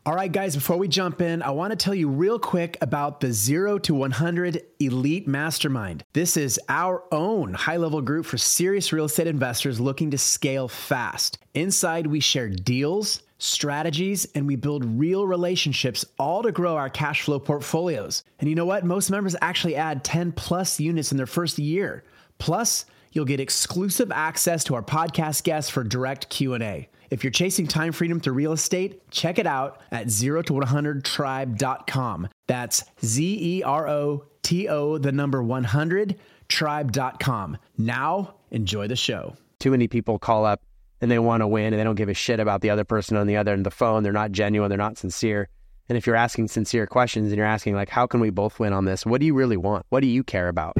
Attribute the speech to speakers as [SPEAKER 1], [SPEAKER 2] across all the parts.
[SPEAKER 1] All right, guys, before we jump in, I want to tell you real quick about the 0 to 100 Elite Mastermind. This is our own high-level group for serious real estate investors looking to scale fast. Inside, we share deals, strategies, and we build real relationships, all to grow our cash flow portfolios. And you know what? Most members actually add 10 plus units in their first year. Plus, you'll get exclusive access to our podcast guests for direct Q&A. If you're chasing time freedom through real estate, check it out at 0to100tribe.com. That's ZEROTO100tribe.com. Now, enjoy the show.
[SPEAKER 2] Too many people call up and they want to win and they don't give a shit about the other person on the other end of the phone. They're not genuine. They're not sincere. And if you're asking sincere questions and you're asking like, how can we both win on this? What do you really want? What do you care about?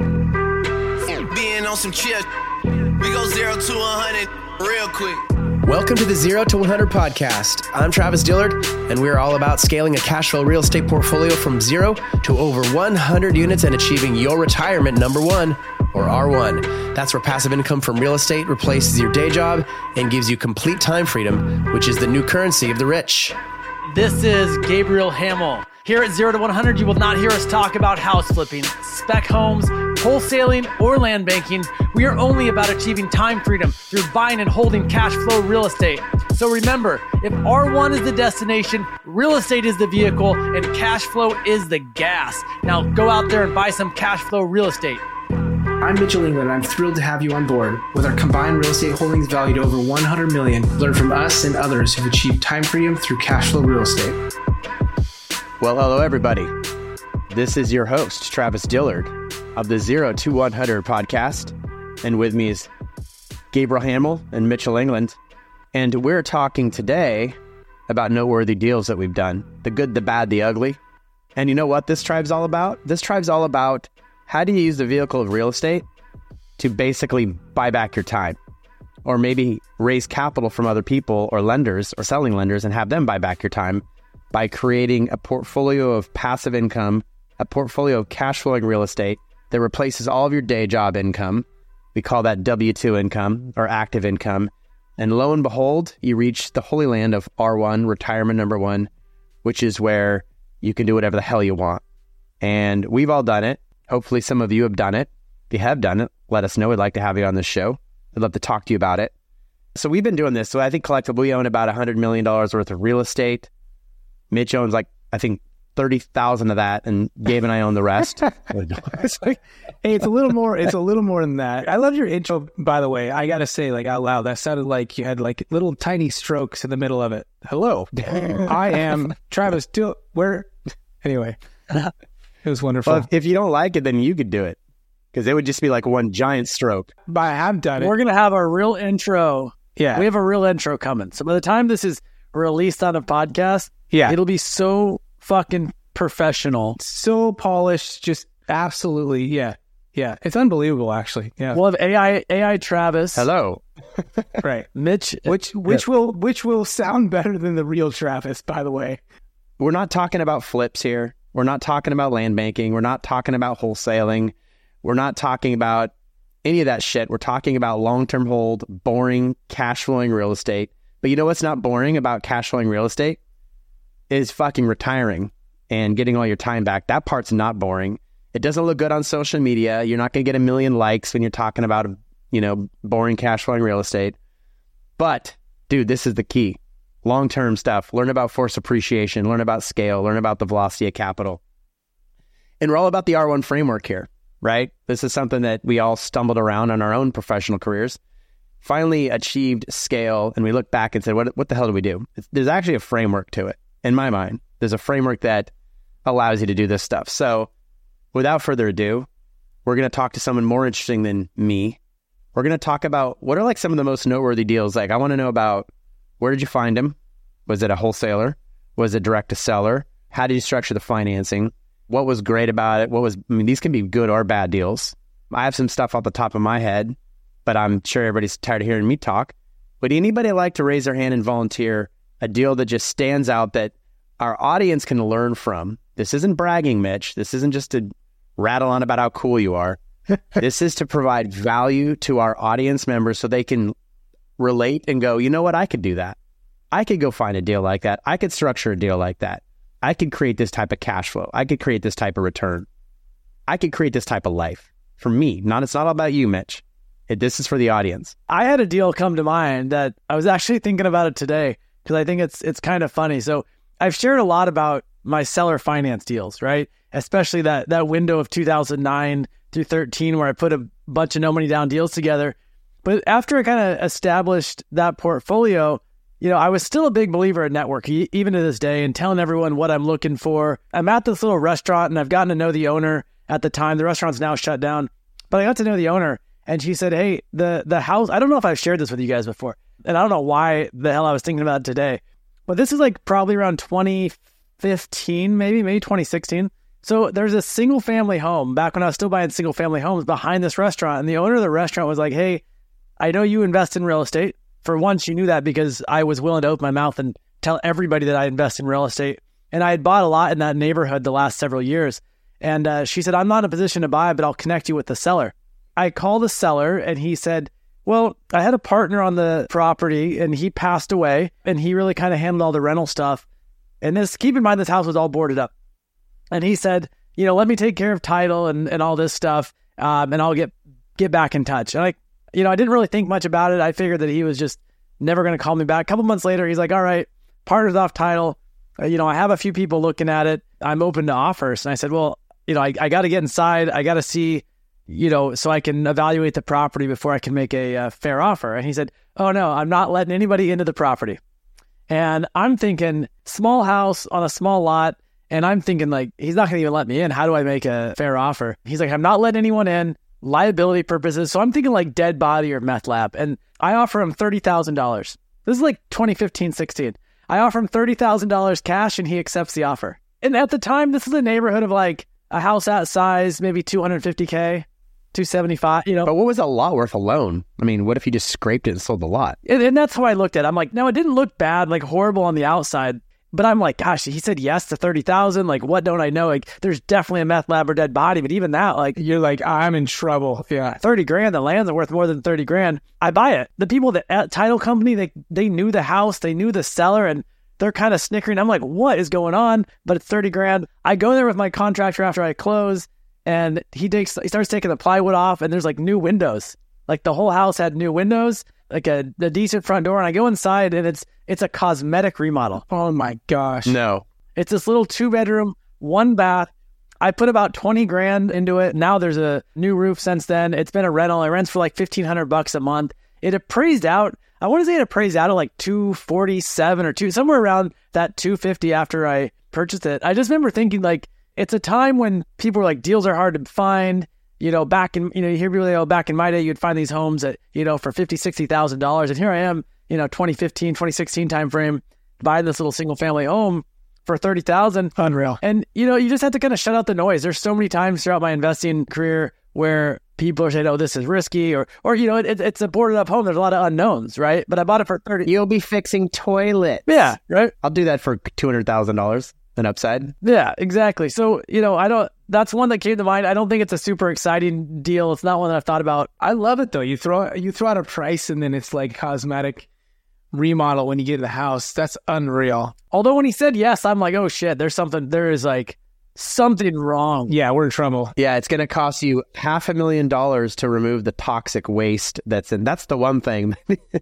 [SPEAKER 3] Being on some chill, we go 0 to 100 real quick.
[SPEAKER 1] Welcome to the 0 to 100 podcast. I'm Travis Dillard, and we're all about scaling a cash flow real estate portfolio from 0 to over 100 units and achieving your retirement number one, or R1. That's where passive income from real estate replaces your day job and gives you complete time freedom, which is the new currency of the rich.
[SPEAKER 4] This is Gabriel Hamill. Here at 0 to 100, you will not hear us talk about house flipping, spec homes, wholesaling, or land banking. We are only about achieving time freedom through buying and holding cash flow real estate. So remember, if R1 is the destination, real estate is the vehicle, and cash flow is the gas. Now go out there and buy some cash flow real estate.
[SPEAKER 5] I'm Mitchell England, and I'm thrilled to have you on board. With our combined real estate holdings valued over $100 million, learn from us and others who've achieved time freedom through cash flow real estate.
[SPEAKER 2] Well, hello, everybody. This is your host, Travis Dillard of the 0 to 100 podcast. And with me is Gabriel Hamill and Mitchell England. And we're talking today about noteworthy deals that we've done. The good, the bad, the ugly. And you know what this tribe's all about? This tribe's all about how do you use the vehicle of real estate to basically buy back your time, or maybe raise capital from other people or lenders or selling lenders and have them buy back your time by creating a portfolio of passive income, a portfolio of cash flowing real estate that replaces all of your day job income. We call that W-2 income or active income. And lo and behold, you reach the holy land of R1, retirement number one, which is where you can do whatever the hell you want. And we've all done it. Hopefully some of you have done it. If you have done it, let us know. We'd like to have you on this show. I'd love to talk to you about it. So we've been doing this. So I think collectively we own about $100 million worth of real estate. Mitch owns like, I think, 30,000 of that, and Gabe and I own the rest.
[SPEAKER 5] It's like, hey, it's a little more than that. I love your intro, by the way. I gotta say, like, out loud, that sounded like you had like little tiny strokes in the middle of it. Hello, I am Travis Dillard. Anyway, it was wonderful.
[SPEAKER 2] Well, if you don't like it, then you could do it, because it would just be like one giant stroke.
[SPEAKER 5] But I have done it.
[SPEAKER 4] We're going to have our real intro.
[SPEAKER 5] Yeah.
[SPEAKER 4] We have a real intro coming. So by the time this is released on a podcast, it'll be so fucking professional,
[SPEAKER 5] so polished, just absolutely. Yeah. It's unbelievable, actually. Yeah.
[SPEAKER 4] We'll have AI Travis.
[SPEAKER 2] Hello.
[SPEAKER 5] Right.
[SPEAKER 4] Mitch,
[SPEAKER 5] which will sound better than the real Travis, by the way.
[SPEAKER 2] We're not talking about flips here. We're not talking about land banking. We're not talking about wholesaling. We're not talking about any of that shit. We're talking about long-term hold, boring, cash flowing real estate. But you know what's not boring about cash flowing real estate? Is fucking retiring and getting all your time back. That part's not boring. It doesn't look good on social media. You're not going to get 1 million likes when you're talking about, boring cash flowing real estate. But, dude, this is the key. Long-term stuff. Learn about force appreciation. Learn about scale. Learn about the velocity of capital. And we're all about the R1 framework here, right? This is something that we all stumbled around on our own professional careers. Finally achieved scale, and we look back and said, what the hell do we do? There's actually a framework to it. In my mind, there's a framework that allows you to do this stuff. So without further ado, we're going to talk to someone more interesting than me. We're going to talk about what are like some of the most noteworthy deals. Like, I want to know about, where did you find them? Was it a wholesaler? Was it direct to seller? How did you structure the financing? What was great about it? These can be good or bad deals. I have some stuff off the top of my head, but I'm sure everybody's tired of hearing me talk. Would anybody like to raise their hand and volunteer a deal that just stands out that our audience can learn from? This isn't bragging, Mitch. This isn't just to rattle on about how cool you are. This is to provide value to our audience members so they can relate and go, you know what, I could do that. I could go find a deal like that. I could structure a deal like that. I could create this type of cash flow. I could create this type of return. I could create this type of life for me. It's not all about you, Mitch. This is for the audience.
[SPEAKER 4] I had a deal come to mind that I was actually thinking about it today because I think it's kind of funny. So I've shared a lot about my seller finance deals, right? Especially that window of 2009 through 13 where I put a bunch of no money down deals together. But after I kind of established that portfolio, I was still a big believer in networking, even to this day, and telling everyone what I'm looking for. I'm at this little restaurant and I've gotten to know the owner at the time. The restaurant's now shut down, but I got to know the owner. And she said, hey, the house, I don't know if I've shared this with you guys before, and I don't know why the hell I was thinking about it today, but this is like probably around 2015, maybe 2016. So there's a single family home back when I was still buying single family homes behind this restaurant. And the owner of the restaurant was like, hey, I know you invest in real estate. For one, she knew that because I was willing to open my mouth and tell everybody that I invest in real estate. And I had bought a lot in that neighborhood the last several years. And she said, I'm not in a position to buy, but I'll connect you with the seller. I called the seller and he said, well, I had a partner on the property and he passed away and he really kind of handled all the rental stuff. And keep in mind, this house was all boarded up. And he said, let me take care of title and all this stuff. And I'll get back in touch. And I didn't really think much about it. I figured that he was just never going to call me back. A couple months later, he's like, all right, partner's off title. I have a few people looking at it. I'm open to offers. And I said, well, I got to get inside. I got to see, so I can evaluate the property before I can make a fair offer. And he said, oh no, I'm not letting anybody into the property. And I'm thinking small house on a small lot. And I'm thinking like, he's not going to even let me in. How do I make a fair offer? He's like, I'm not letting anyone in, liability purposes. So I'm thinking like dead body or meth lab. And I offer him $30,000. This is like 2015, 16. I offer him $30,000 cash and he accepts the offer. And at the time, this is a neighborhood of like a house that size, maybe $250K. 275,
[SPEAKER 2] But what was that lot worth alone? I mean, what if you just scraped it and sold the lot?
[SPEAKER 4] And that's how I looked at it. I'm like, no, it didn't look bad, like horrible on the outside. But I'm like, gosh, he said yes to 30,000. Like, what don't I know? Like, there's definitely a meth lab or dead body. But even that, like,
[SPEAKER 5] You're like, I'm in trouble. Yeah.
[SPEAKER 4] 30 grand, the land's worth more than 30 grand. I buy it. The people at title company, they knew the house, they knew the seller, and they're kind of snickering. I'm like, what is going on? But it's 30 grand. I go there with my contractor after I close. And he starts taking the plywood off and there's like new windows. Like the whole house had new windows, like a decent front door. And I go inside and it's a cosmetic remodel.
[SPEAKER 5] Oh my gosh.
[SPEAKER 2] No.
[SPEAKER 4] It's this little 2-bedroom, 1 bath. I put about 20 grand into it. Now there's a new roof since then. It's been a rental. It rents for like $1,500 a month. It appraised out. I want to say it appraised out at like 247 or somewhere around that 250 after I purchased it. I just remember thinking like, it's a time when people are like, deals are hard to find, back in, you hear people say, back in my day, you'd find these homes at, for $50,000, $60,000. And here I am, 2015, 2016 timeframe, buying this little single family home for $30,000.
[SPEAKER 5] Unreal.
[SPEAKER 4] And, you just have to kind of shut out the noise. There's so many times throughout my investing career where people are saying, oh, this is risky or it's a boarded up home. There's a lot of unknowns, right? But I bought it for $30,000.
[SPEAKER 2] You'll be fixing toilets.
[SPEAKER 4] Yeah, right.
[SPEAKER 2] I'll do that for $200,000. An upside.
[SPEAKER 4] Yeah, exactly. So, that's one that came to mind. I don't think it's a super exciting deal. It's not one that I've thought about.
[SPEAKER 5] I love it though. You throw out a price and then it's like cosmetic remodel when you get to the house. That's unreal.
[SPEAKER 4] Although when he said yes, I'm like, oh shit, there is like something wrong.
[SPEAKER 5] Yeah, we're in trouble.
[SPEAKER 2] Yeah, it's going to cost you $500,000 to remove the toxic waste that's in. That's the one thing,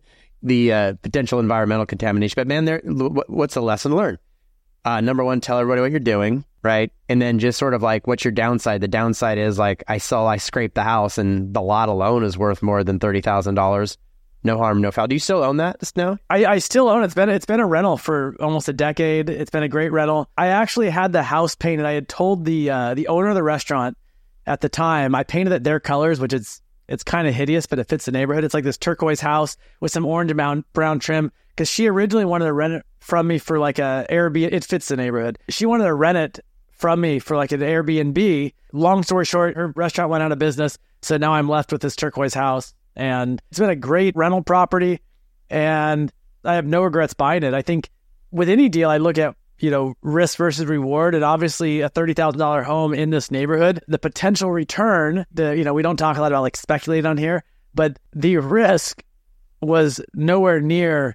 [SPEAKER 2] the potential environmental contamination. But man, what's the lesson learned? Number one, tell everybody what you're doing, right? And then just sort of like, what's your downside? The downside is like, I scraped the house and the lot alone is worth more than $30,000. No harm, no foul. Do you still own that now?
[SPEAKER 4] I still own it. It's been a rental for almost a decade. It's been a great rental. I actually had the house painted. I had told the owner of the restaurant at the time, I painted it their colors, which it's kind of hideous, but it fits the neighborhood. It's like this turquoise house with some orange and brown trim because she originally wanted to rent it from me for like a Airbnb. It fits the neighborhood. She wanted to rent it from me for like an Airbnb. Long story short, her restaurant went out of business. So now I'm left with this turquoise house and it's been a great rental property and I have no regrets buying it. I think with any deal, I look at, risk versus reward, and obviously a $30,000 home in this neighborhood, the potential return, we don't talk a lot about like speculating on here, but the risk was nowhere near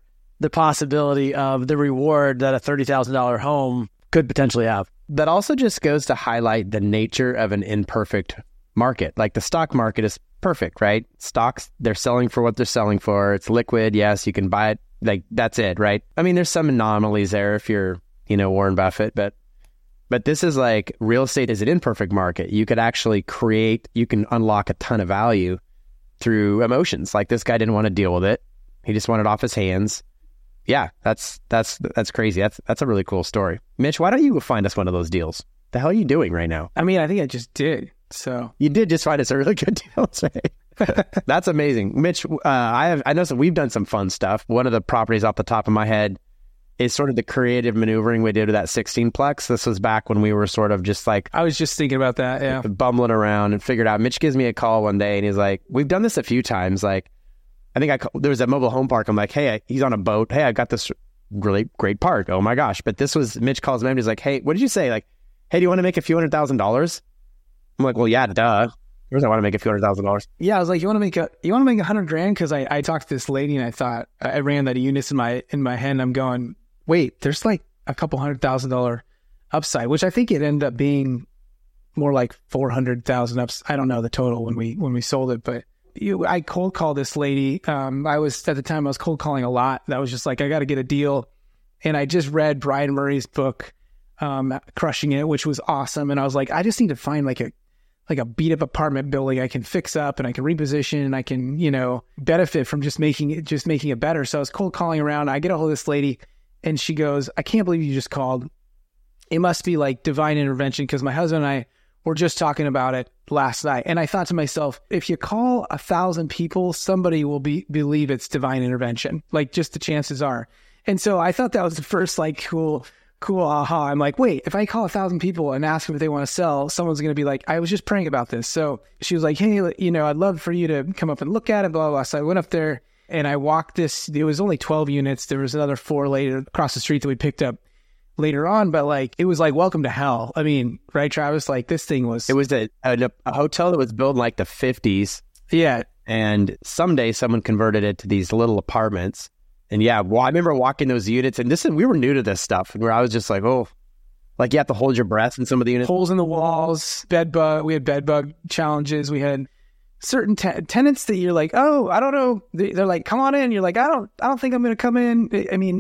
[SPEAKER 4] the possibility of the reward that a $30,000 home could potentially have.
[SPEAKER 2] That also just goes to highlight the nature of an imperfect market. Like the stock market is perfect, right? Stocks, they're selling for what they're selling for. It's liquid. Yes, you can buy it. Like that's it, right? I mean, there's some anomalies there if you're, Warren Buffett, but this is like real estate is an imperfect market. You could actually you can unlock a ton of value through emotions. Like this guy didn't want to deal with it. He just wanted it off his hands. Yeah, that's crazy. That's a really cool story. Mitch, why don't you find us one of those deals? The hell are you doing right now?
[SPEAKER 5] I mean, I think I just did. So
[SPEAKER 2] you did just find us a really good deal, right? That's amazing, Mitch. I know we've done some fun stuff. One of the properties off the top of my head is sort of the creative maneuvering we did with that 16-plex. This was back when we were sort of just like...
[SPEAKER 5] I was just thinking about that, yeah.
[SPEAKER 2] Bumbling around and figured out. Mitch gives me a call one day and he's like, we've done this a few times. Like, I think there was a mobile home park. I'm like, hey, he's on a boat. Hey, I got this really great park. Oh my gosh. But this was, Mitch calls me and he's like, hey, what did you say? Like, hey, do you want to make a few $100,000? I'm like, well, yeah, duh. Of course I want to make a few $100,000.
[SPEAKER 5] Yeah, I was like, you want to make $100,000? Because I talked to this lady and I thought, I ran that units in my head and I'm going, wait, there's like a couple $100,000 upside, which I think it ended up being more like 400,000 ups. I don't know the total when we sold it, but I cold called this lady. I was cold calling a lot. That was just like, I got to get a deal. And I just read Brian Murray's book, Crushing It, which was awesome. And I was like, I just need to find like a beat up apartment building I can fix up and I can reposition and I can, benefit from just making it better. So I was cold calling around. I get a hold of this lady and she goes, I can't believe you just called. It must be like divine intervention because my husband and I were just talking about it last night. And I thought to myself, if you call 1,000 people, somebody will believe it's divine intervention. Like just the chances are. And so I thought that was the first like cool aha. I'm like, wait, if I call 1,000 people and ask them if they want to sell, someone's going to be like, I was just praying about this. So she was like, hey, I'd love for you to come up and look at it, blah, blah, blah. So I went up there and I walked this. It was only 12 units. There was another 4 later across the street that we picked up later on. But like, it was like, welcome to hell. I mean, right, Travis? Like this thing was...
[SPEAKER 2] It was a hotel that was built in like the 50s.
[SPEAKER 5] Yeah.
[SPEAKER 2] And someday someone converted it to these little apartments. And yeah, well, I remember walking those units, and we were new to this stuff, where I was just like, oh, like you have to hold your breath in some of the units.
[SPEAKER 5] Holes in the walls, we had bed bug challenges. We had certain tenants that you're like, oh, I don't know. They're like, come on in. You're like, I don't think I'm going to come in. I mean,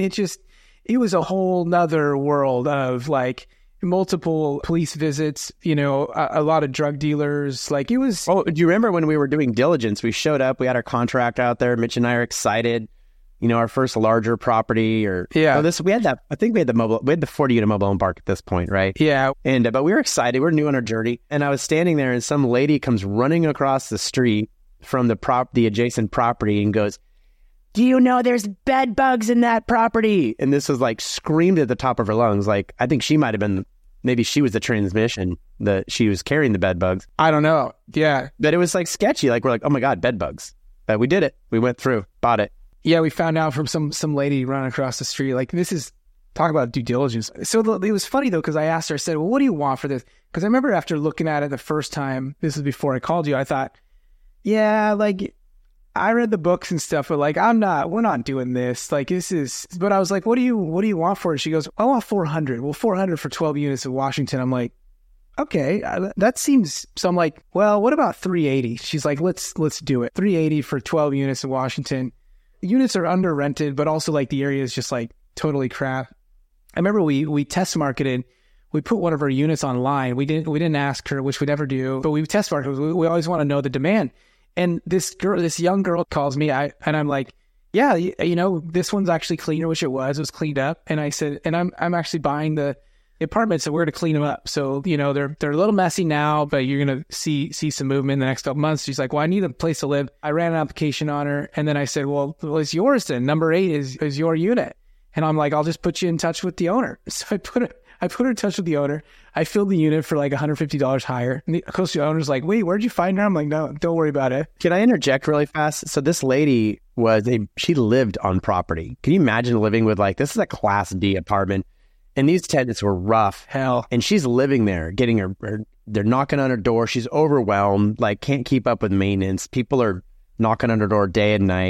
[SPEAKER 5] it was a whole nother world of like multiple police visits, a lot of drug dealers. Like it was.
[SPEAKER 2] Oh, do you remember when we were doing diligence? We showed up, we had our contract out there. Mitch and I are excited. Our first larger property we had that. I think we had the 40 unit mobile home park at this point, right?
[SPEAKER 5] Yeah.
[SPEAKER 2] But we were excited. We were new on our journey. And I was standing there and some lady comes running across the street from the adjacent property and goes, do you know there's bed bugs in that property? And this was like screamed at the top of her lungs. Like, I think she might have been, maybe she was the transmission that she was carrying the bed bugs.
[SPEAKER 5] I don't know. Yeah.
[SPEAKER 2] But it was like sketchy. Like, we're like, oh my God, bed bugs. But we did it. We went through, bought it.
[SPEAKER 5] Yeah, we found out from some lady running across the street. Like, this is, talk about due diligence. So it was funny, though, because I asked her, I said, well, what do you want for this? Because I remember after looking at it the first time, this was before I called you, I thought, yeah, like, I read the books and stuff, but like, we're not doing this. Like, but I was like, what do you want for it? She goes, I want 400. Well, 400 for 12 units in Washington. I'm like, okay, that seems, so I'm like, well, what about 380? She's like, let's do it. 380 for 12 units in Washington. Units are under rented, but also like the area is just like totally crap. I remember we test marketed. We put one of our units online. We didn't ask her, which we never do, but we test marketed. We always want to know the demand. And this young girl calls me, and I'm like, yeah, this one's actually cleaner, which it was cleaned up. And I said, and I'm actually buying the apartments, so we're going to clean them up. So, they're a little messy now, but you're going to see some movement in the next couple months. She's like, well, I need a place to live. I ran an application on her. And then I said, well, it's yours then. Number 8 is your unit. And I'm like, I'll just put you in touch with the owner. So I put her in touch with the owner. I filled the unit for like $150 higher. And of course, the owner's like, wait, where'd you find her? I'm like, no, don't worry about it.
[SPEAKER 2] Can I interject really fast? So this lady she lived on property. Can you imagine living with this is a Class D apartment? And these tenants were rough.
[SPEAKER 5] Hell.
[SPEAKER 2] And she's living there, they're knocking on her door. She's overwhelmed, can't keep up with maintenance. People are knocking on her door day and night.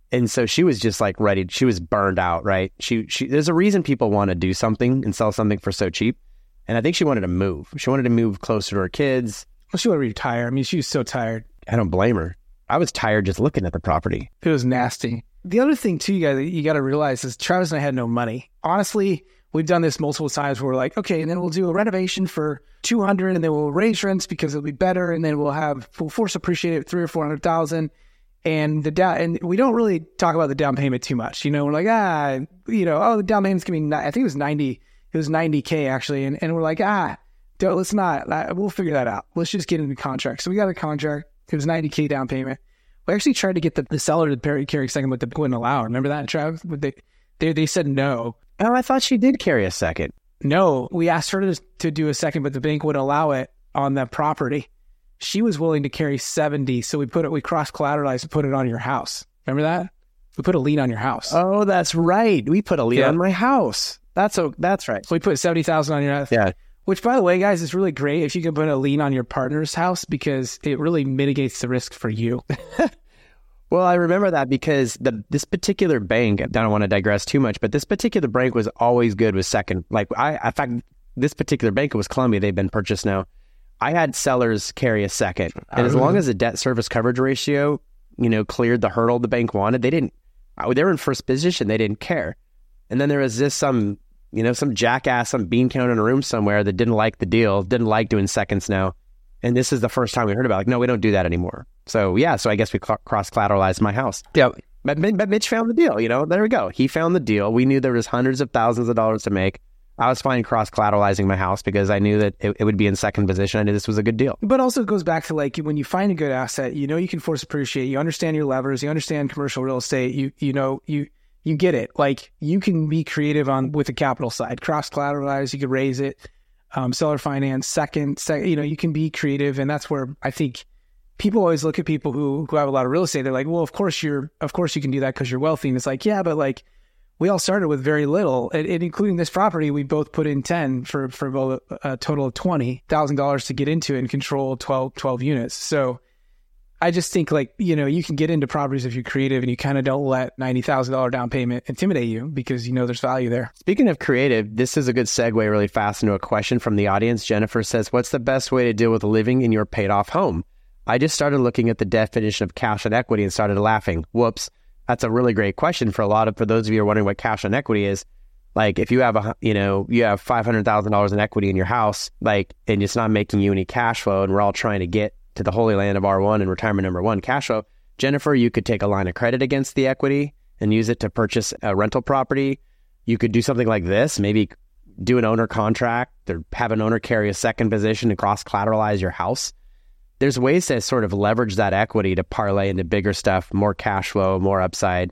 [SPEAKER 2] And so she was just like ready. She was burned out, right? She there's a reason people want to do something and sell something for so cheap. And I think she wanted to move. She wanted to move closer to her kids.
[SPEAKER 5] Well, she wanted to retire. I mean, she was so tired.
[SPEAKER 2] I don't blame her. I was tired just looking at the property.
[SPEAKER 5] It was nasty. The other thing too, you got to realize is Travis and I had no money. Honestly, we've done this multiple times where we're like, okay, and then we'll do a renovation for $200 and then we'll raise rents because it'll be better. And then we'll force appreciate it $300,000 or $400,000. And and we don't really talk about the down payment too much. You know, we're like, the down payment's going to be, I think it was 90. It was 90K actually. And we're like, let's not, we'll figure that out. Let's just get into the contract. So we got a contract. It was 90K down payment. We actually tried to get the seller to carry a second, but they wouldn't allow. Remember that, Trav? They said no.
[SPEAKER 2] Oh, I thought she did carry a second.
[SPEAKER 5] No, we asked her to do a second, but the bank wouldn't allow it on that property. She was willing to carry 70, so we cross-collateralized and put it on your house. Remember that? We put a lien on your house.
[SPEAKER 2] Oh, that's right. We put a lien on my house. That's right.
[SPEAKER 5] So we put $70,000 on your house.
[SPEAKER 2] Yeah.
[SPEAKER 5] Which, by the way, guys, is really great if you can put a lien on your partner's house because it really mitigates the risk for you.
[SPEAKER 2] Well, I remember that because this particular bank, I don't want to digress too much, but this particular bank was always good with second. In fact, this particular bank, it was Columbia. They've been purchased now. I had sellers carry a second. And as long as the debt service coverage ratio, cleared the hurdle the bank wanted, they were in first position. They didn't care. And then there was some jackass, some bean counter in a room somewhere that didn't like the deal, didn't like doing seconds now. And this is the first time we heard about no, we don't do that anymore. So I guess we cross-collateralized my house.
[SPEAKER 5] Yeah.
[SPEAKER 2] But Mitch found the deal, there we go. He found the deal. We knew there was hundreds of thousands of dollars to make. I was fine cross-collateralizing my house because I knew that it would be in second position. I knew this was a good deal.
[SPEAKER 5] But also it goes back to when you find a good asset, you can force appreciate, you understand your levers, you understand commercial real estate, you get it. You can be creative with the capital side, cross-collateralize, you could raise it, seller finance, second, you can be creative. And that's where I think people always look at people who have a lot of real estate. They're like, well, of course you can do that because you're wealthy. And it's like, yeah, but we all started with very little, and including this property, we both put in 10 for a total of $20,000 to get into it and control 12 units. So I just think you can get into properties if you're creative and you kind of don't let $90,000 down payment intimidate you because there's value there.
[SPEAKER 2] Speaking of creative, this is a good segue really fast into a question from the audience. Jennifer says, what's the best way to deal with living in your paid off home? I just started looking at the definition of cash and equity and started laughing. Whoops. That's a really great question for those of you who are wondering what cash and equity is. If you have you have $500,000 in equity in your house, and it's not making you any cash flow, and we're all trying to get to the holy land of R1 and retirement number one cash flow. Jennifer, you could take a line of credit against the equity and use it to purchase a rental property. You could do something like this, maybe do an owner contract or have an owner carry a second position to cross-collateralize your house. There's ways to sort of leverage that equity to parlay into bigger stuff, more cash flow, more upside,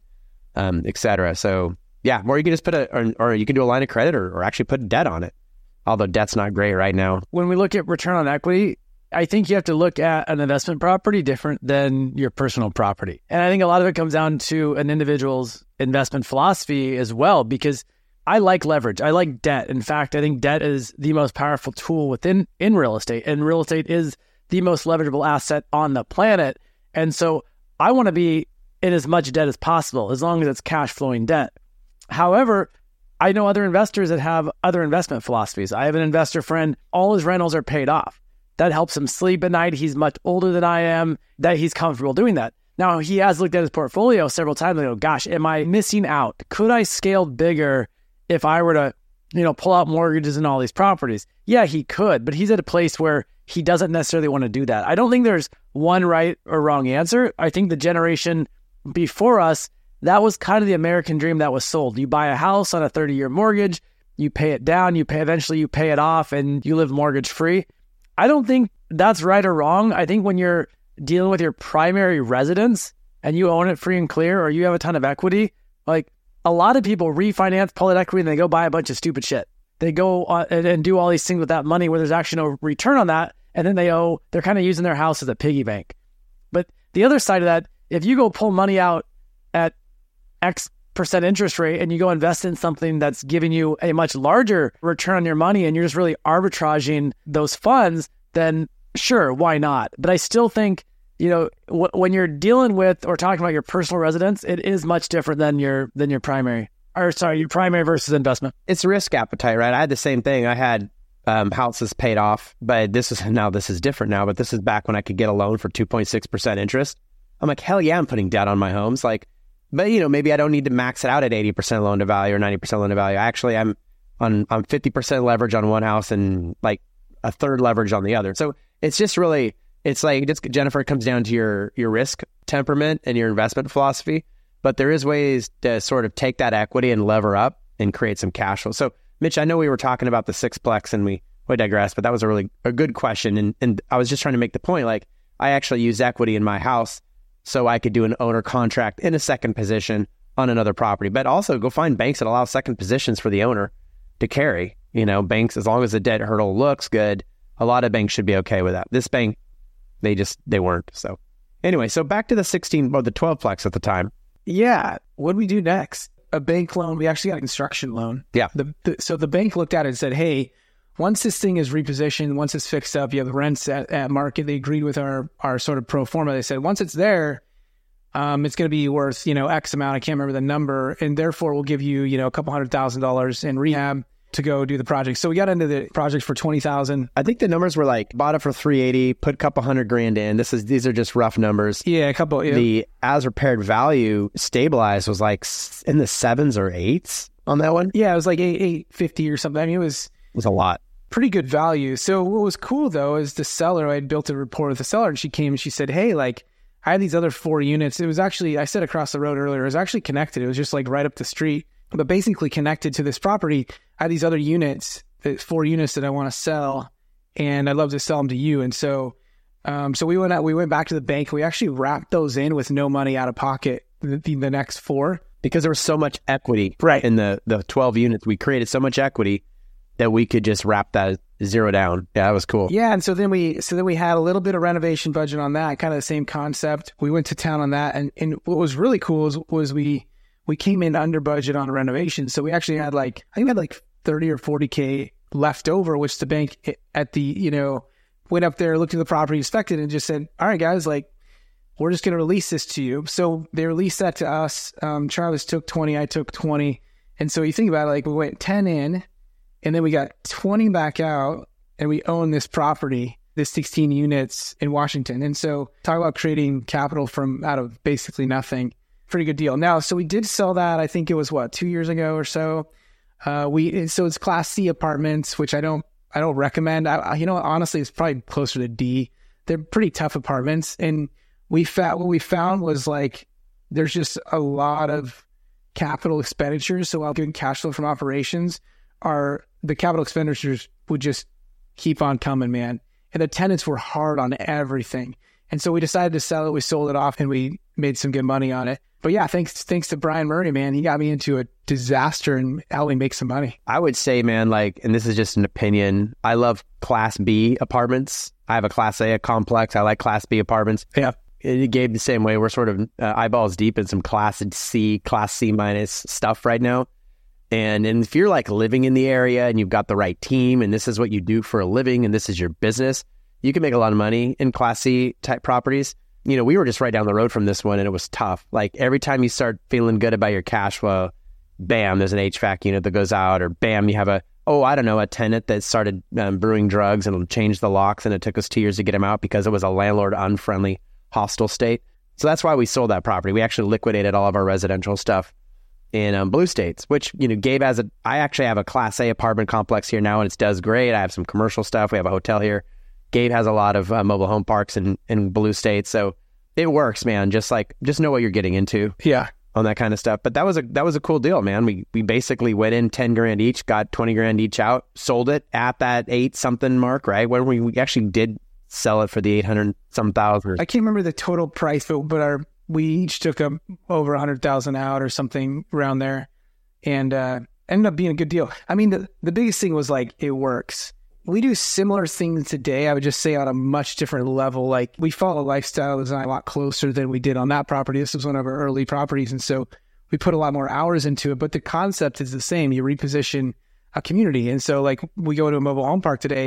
[SPEAKER 2] et cetera. So or you can just or you can do a line of credit or actually put debt on it. Although debt's not great right now.
[SPEAKER 4] When we look at return on equity, I think you have to look at an investment property different than your personal property. And I think a lot of it comes down to an individual's investment philosophy as well, because I like leverage. I like debt. In fact, I think debt is the most powerful tool in real estate, and real estate is the most leverageable asset on the planet. And so I want to be in as much debt as possible, as long as it's cash flowing debt. However, I know other investors that have other investment philosophies. I have an investor friend, all his rentals are paid off. That helps him sleep at night. He's much older than I am, that he's comfortable doing that. Now, he has looked at his portfolio several times and go, gosh, am I missing out? Could I scale bigger if I were to, pull out mortgages and all these properties? Yeah, he could, but he's at a place where he doesn't necessarily want to do that. I don't think there's one right or wrong answer. I think the generation before us, that was kind of the American dream that was sold. You buy a house on a 30-year mortgage, you pay it down, eventually you pay it off, and you live mortgage free. I don't think that's right or wrong. I think when you're dealing with your primary residence and you own it free and clear, or you have a ton of equity, a lot of people refinance, pull that equity, and they go buy a bunch of stupid shit. They go and do all these things with that money where there's actually no return on that. And then they're kind of using their house as a piggy bank. But the other side of that, if you go pull money out at X percent interest rate and you go invest in something that's giving you a much larger return on your money and you're just really arbitraging those funds, then sure, why not? But I still think when you're dealing with or talking about your personal residence, it is much different than your primary. Your primary versus investment.
[SPEAKER 2] It's risk appetite, right? I had the same thing. I had houses paid off, but this is different now. But this is back when I could get a loan for 2.6% interest. I'm like, hell yeah, I'm putting debt on my homes. Like, but maybe I don't need to max it out at 80% loan to value or 90% loan to value. Actually, I'm 50% leverage on one house and like a third leverage on the other. So it's just really, it's like, Jennifer, it comes down to your risk temperament and your investment philosophy. But there is ways to sort of take that equity and lever up and create some cash flow. So Mitch, I know we were talking about the sixplex and we digressed, but that was a good question. And I was just trying to make the point, like I actually use equity in my house so I could do an owner contract in a second position on another property, but also go find banks that allow second positions for the owner to carry. Banks, as long as the debt hurdle looks good, a lot of banks should be okay with that. This bank, they weren't. So anyway, so back to the 12plex at the time.
[SPEAKER 5] Yeah. What do we do next? A bank loan. We actually got a construction loan.
[SPEAKER 2] Yeah.
[SPEAKER 5] So the bank looked at it and said, hey, once this thing is repositioned, once it's fixed up, you have the rents at market. They agreed with our sort of pro forma. They said, once it's there, it's going to be worth, X amount. I can't remember the number. And therefore we'll give you, a couple $100,000 in rehab to go do the project. So we got into the project for $20,000.
[SPEAKER 2] I think the numbers were like bought it for $380, put a couple $100,000 in. These are just rough numbers.
[SPEAKER 5] Yeah, a couple. Yeah.
[SPEAKER 2] The as repaired value stabilized was like in the 7s or 8s on that one.
[SPEAKER 5] Yeah, it was like 850 or something. I mean, it was
[SPEAKER 2] a lot.
[SPEAKER 5] Pretty good value. So what was cool though is the seller. I had built a rapport with the seller, and she came and she said, "Hey, like I had these other 4 units. It was actually, I said across the road earlier. It was actually connected. It was just like right up the street, but basically connected to this property. I had these other units, 4 units that I want to sell, and I'd love to sell them to you." And so, we went back to the bank. We actually wrapped those in with no money out of pocket. The next 4,
[SPEAKER 2] because there was so much equity
[SPEAKER 5] right
[SPEAKER 2] in the 12 units. We created so much equity that we could just wrap that zero down. Yeah, that was cool.
[SPEAKER 5] Yeah, and so then we had a little bit of renovation budget on that, kind of the same concept. We went to town on that, and what was really cool was we came in under budget on renovation. So we actually had I think we had 30 or 40K left over, which the bank at the, went up there, looked at the property, inspected, and just said, "All right, guys, we're just going to release this to you." So they released that to us. Travis took 20, I took 20. And so you think about it, we went 10 in, and then we got 20 back out, and we own this property, this 16 units in Washington. And so talk about creating capital from out of basically nothing. Pretty good deal. Now, so we did sell that. I think it was 2 years ago or so. So it's Class C apartments, which I don't recommend. Honestly, it's probably closer to D. They're pretty tough apartments. And what we found was there's just a lot of capital expenditures. So while good cash flow from operations, the capital expenditures would just keep on coming, man. And the tenants were hard on everything. And so we decided to sell it. We sold it off and we made some good money on it. But yeah, thanks to Brian Murray, man. He got me into a disaster and helped me make some money.
[SPEAKER 2] I would say, man, and this is just an opinion, I love Class B apartments. I have a Class A complex. I like Class B apartments.
[SPEAKER 5] Yeah.
[SPEAKER 2] It gave the same way. We're sort of eyeballs deep in some Class C minus stuff right now. And if you're living in the area and you've got the right team and this is what you do for a living and this is your business, you can make a lot of money in Class C type properties. We were just right down the road from this one and it was tough. Every time you start feeling good about your cash flow, bam, there's an HVAC unit that goes out, or bam, you have a tenant that started brewing drugs and changed the locks, and it took us 2 years to get him out because it was a landlord unfriendly, hostile state. So that's why we sold that property. We actually liquidated all of our residential stuff in blue states, which, Gabe I actually have a Class A apartment complex here now and it does great. I have some commercial stuff. We have a hotel here. Gabe has a lot of mobile home parks in blue states. So it works, man. Just know what you're getting into.
[SPEAKER 5] Yeah.
[SPEAKER 2] On that kind of stuff. But that was a cool deal, man. We basically went in 10 grand each, got 20 grand each out, sold it at that 8 something mark, right? When we actually did sell it for the 800 some thousand.
[SPEAKER 5] I can't remember the total price, but we each took up over 100,000 out or something around there, and ended up being a good deal. I mean, the biggest thing was it works. We do similar things today, I would just say on a much different level. We follow lifestyle design a lot closer than we did on that property. This was one of our early properties. And so we put a lot more hours into it, but the concept is the same. You reposition a community. And so we go to a mobile home park today,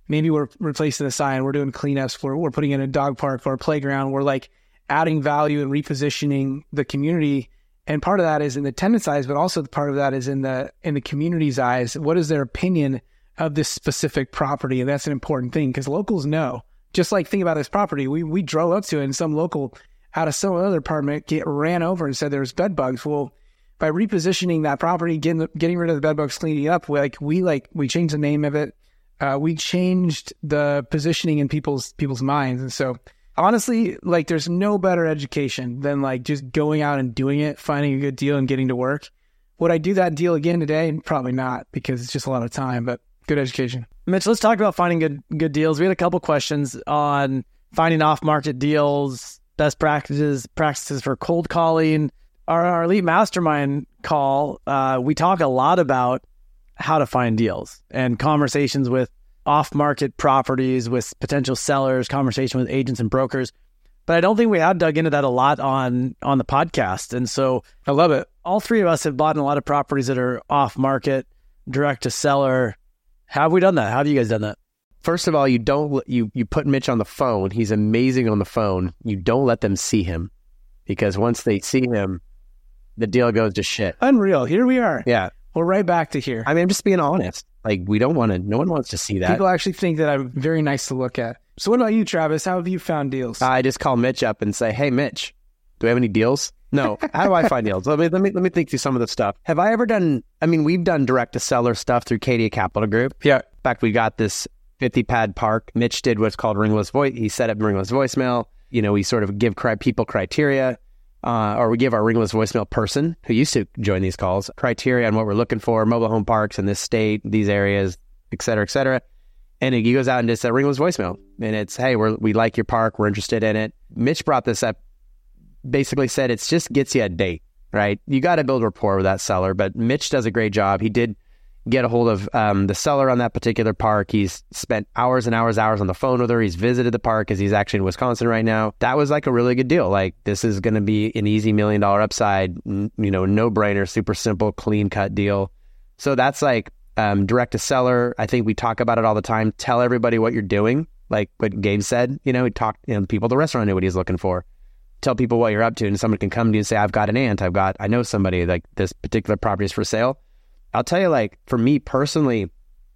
[SPEAKER 5] maybe we're replacing the sign, we're doing cleanups, we're putting in a dog park or a playground, we're like adding value and repositioning the community. And part of that is in the tenant's eyes, but also part of that is in the community's eyes. What is their opinion of this specific property? And that's an important thing because locals know. Just like think about this property, we drove up to it and some local out of some other apartment ran over and said there was bed bugs. Well, by repositioning that property, getting rid of the bed bugs, cleaning it up, we changed the name of it. We changed the positioning in people's minds. And so honestly, like there's no better education than like just going out and doing it, finding a good deal and getting to work. Would I do that deal again today? Probably not, because it's just a lot of time, but good education.
[SPEAKER 4] Mitch, let's talk about finding good deals. We had a couple questions on finding off-market deals, best practices for cold calling. Our Elite Mastermind call, we talk a lot about how to find deals and conversations with off-market properties, with potential sellers, conversation with agents and brokers. But I don't think we have dug into that a lot on the podcast. And so
[SPEAKER 5] I love it.
[SPEAKER 4] All three of us have bought in a lot of properties that are off-market, direct to seller. How have we done that? How have you guys done that?
[SPEAKER 2] First of all, you put Mitch on the phone. He's amazing on the phone. You don't let them see him, because once they see him, the deal goes to shit.
[SPEAKER 5] Unreal. Here we are.
[SPEAKER 2] Yeah.
[SPEAKER 5] We're right back to here.
[SPEAKER 2] I mean, I'm just being honest. Like, no one wants to see that.
[SPEAKER 5] People actually think that I'm very nice to look at. So what about you, Travis? How have you found deals?
[SPEAKER 2] I just call Mitch up and say, hey, Mitch, do we have any deals? No. How do I find deals? Let me think through some of the stuff. Have I ever done, we've done direct to seller stuff through Cadia Capital Group.
[SPEAKER 5] Yeah.
[SPEAKER 2] In fact, we got this 50 pad park. Mitch did what's called ringless voice. He set up ringless voicemail. We sort of give people criteria, or we give our ringless voicemail person who used to join these calls criteria on what we're looking for, mobile home parks in this state, these areas, et cetera, et cetera. And he goes out and just a ringless voicemail. And it's, hey, we like your park. We're interested in it. Mitch brought this up, basically said it just gets you a date, right? You got to build rapport with that seller, but Mitch does a great job. He did get a hold of the seller on that particular park. He's spent hours and hours on the phone with her. He's visited the park because he's actually in Wisconsin right now. That was like a really good deal. Like, this is going to be an easy $1 million upside, no brainer, super simple, clean cut deal. So that's like direct to seller. I think we talk about it all the time. Tell everybody what you're doing. Like what Gabe said, he talked, people at the restaurant knew what he's looking for. Tell people what you're up to, and someone can come to you and say, I've got an aunt, I know somebody, like this particular property is for sale. I'll tell you, like, for me personally,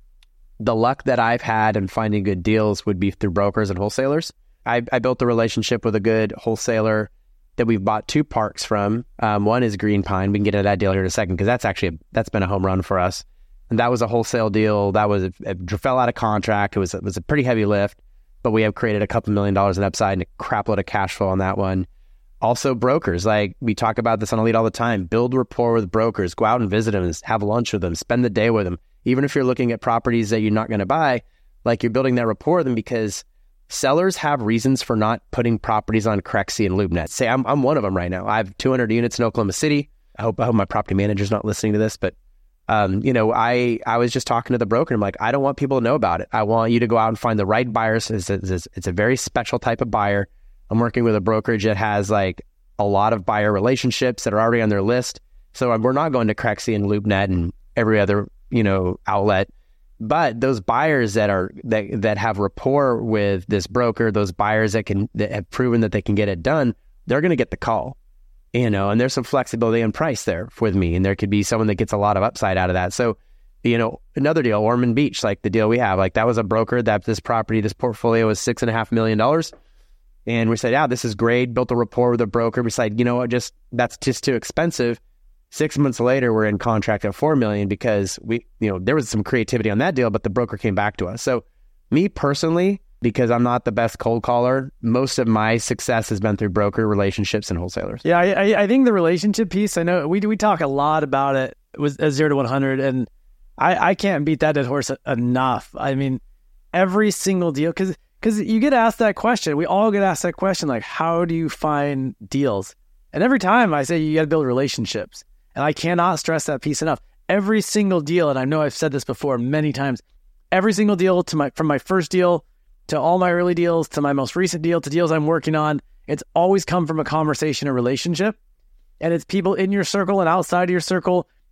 [SPEAKER 2] the luck that I've had in finding good deals would be through brokers and wholesalers. I built a relationship with a good wholesaler that we've bought 2 parks from. One is Green Pine. We can get into that deal here in a second, because that's been a home run for us. And that was a wholesale deal. That was it fell out of contract. It was a pretty heavy lift, but we have created a couple $1 million in upside and a crap load of cash flow on that one. Also, brokers, like we talk about this on Elite all the time. Build rapport with brokers. Go out and visit them, have lunch with them, spend the day with them. Even if you're looking at properties that you're not going to buy, like you're building that rapport with them, because sellers have reasons for not putting properties on Crexi and LoopNet. Say I'm one of them right now. I have 200 units in Oklahoma City. I hope my property manager's not listening to this, but I was just talking to the broker. I'm like, I don't want people to know about it. I want you to go out and find the right buyers. It's a very special type of buyer. I'm working with a brokerage that has like a lot of buyer relationships that are already on their list. So we're not going to Crexi and LoopNet and every other, outlet. But those buyers that have rapport with this broker, those buyers that have proven that they can get it done, they're going to get the call, and there's some flexibility in price there with me. And there could be someone that gets a lot of upside out of that. So, another deal, Ormond Beach, like the deal we have, like that was a broker that this portfolio was $6.5 million. And we said, yeah, this is great. Built a rapport with the broker. We said, that's just too expensive. 6 months later, we're in contract at $4 million because there was some creativity on that deal, but the broker came back to us. So me personally, because I'm not the best cold caller, most of my success has been through broker relationships and wholesalers.
[SPEAKER 4] Yeah, I think the relationship piece, I know we talk a lot about it with 0 to 100, and I can't beat that dead horse enough. I mean, every single deal, because you get asked that question. We all get asked that question, like, how do you find deals? And every time I say you got to build relationships. And I cannot stress that piece enough. Every single deal, and I know I've said this before many times, every single deal from my first deal to all my early deals to my most recent deal to deals I'm working on, it's always come from a conversation, a relationship. And it's people in your circle and outside of your circle